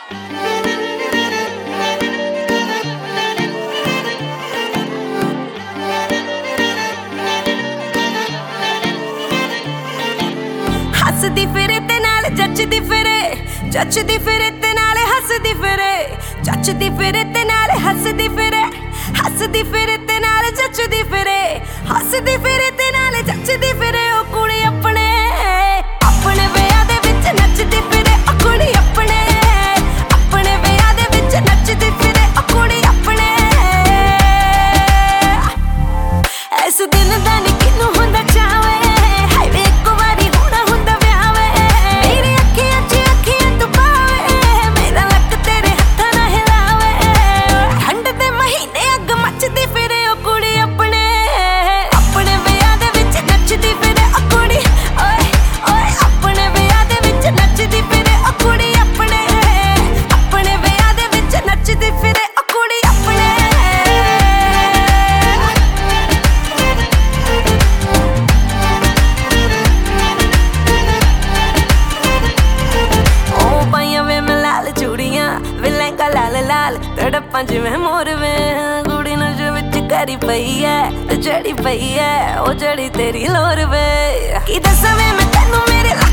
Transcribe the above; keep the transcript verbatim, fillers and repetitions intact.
हसदी फिरे ते नाल जचदी फिरे, जचदी फिरे ते नाल हसदी फिरे, जचदी फिरे ते नाल हसदी फिरे, हसदी फिरे ते नाल जचदी फिरे, हसदी फिरे ते नाल जचदी फिरे। ओ कुड़ी अपने अपने विआह दे विच नचदी फिरे, ओ कुड़ी अपने अपने विआह दे विच नचदी फिरे, ओ कुड़ी अपने। इस दिन दा नी किनू हुंदा चावे, हाय वे इक वारी होना हुंदा विआह वे। मेरी अखियां च अखियां तू पावे, मेरा लक तेरे हत्थां ना हिलावे। ठंड दे महीने अग मचदी फिरे, ओ कुड़ी अपने अपने विआह दे विच नचदी फिरे, ओ कुड़ी ओए ओए अपने विआह दे विच नचदी फिरे, ओ कुड़ी अपने अपने विआह दे विच नचदी फिरे, ओ कुड़ी अपने। ओ पाइयां वे मैं लाल चूड़ियां, वे लहंगा लाल लाल तड़पां जिवें मोर वे। कुड़ी नशे विच करी पई ऐ ते जड़ी पई ऐ, ओ जड़ी तेरी लोर वे। की दस्सां वे मैं तैनू मेरे